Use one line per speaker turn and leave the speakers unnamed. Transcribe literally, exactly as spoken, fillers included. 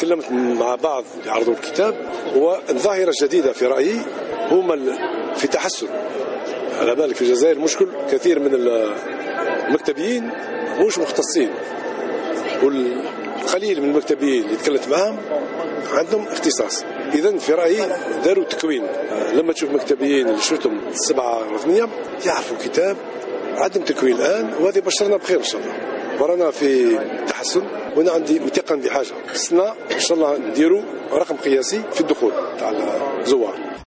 تكلمت مع بعض يعرضوا الكتاب، والظاهرة الجديدة في رأيي هما في تحسن. على بالك في الجزائر مشكل كثير من المكتبيين مش مختصين، والقليل من المكتبيين اللي تكلمت معهم عندهم اختصاص. إذن في رأيي داروا تكوين. لما تشوف مكتبيين اللي شفتهم سبعة أو ثمانية يعرفوا الكتاب، عندهم تكوين الآن، وهذه بشرنا بخير إن شاء الله. ورانا في تحسن، وانا عندي متيقن بحاجه، خصنا ان شاء الله نديروا رقم قياسي في الدخول تاع الزوار.